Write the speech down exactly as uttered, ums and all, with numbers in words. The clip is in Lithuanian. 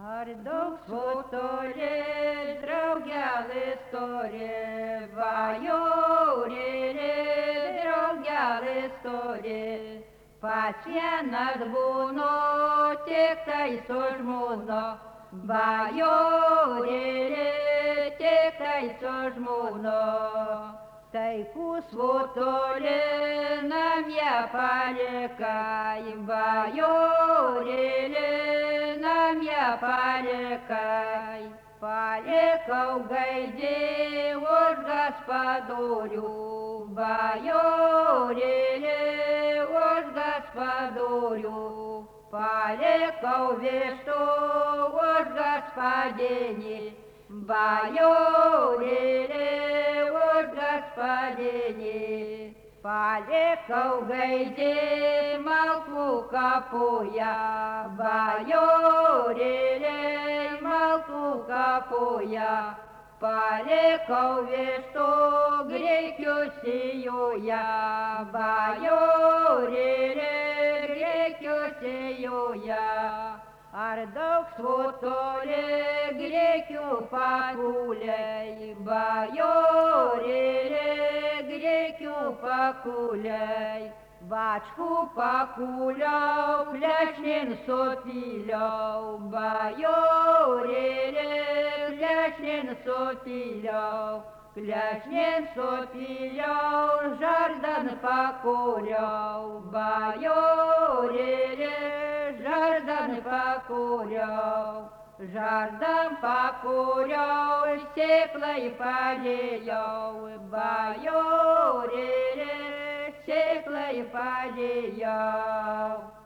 Ar daug svotolė, draugelė storė, bajorėlė, draugelė storė. Pats vienas būnu, tik tai su žmona, bajorėlė, tik tai su žmona. Taikų svotolė, namie palikai, bajorėlė, namie palikai. Palikau gaidį už gaspadorių, bajorėlė, už gaspadorių. Palikau vištų už gaspadinį, bajorėlė, už gaspadinį. Palikau gaidį malkų kapuja, bajorėlė, malkų kapuja. Palikau vištų grikių sijoje, bajorėlė, grikių sijoje. Ar daug svotolė, grikių pakuliai, bajorėlė, grikių pakuliai. Bačkų pakuliau, klešnin supyliau, bajorėlė, klešnin supyliau. Klešnin supyliau, žardan pakūriau, bajorėlė, žardan pakūriau. Žardan pakūriau, sėklai padėjau, bajorėlė, sėklai padėjau.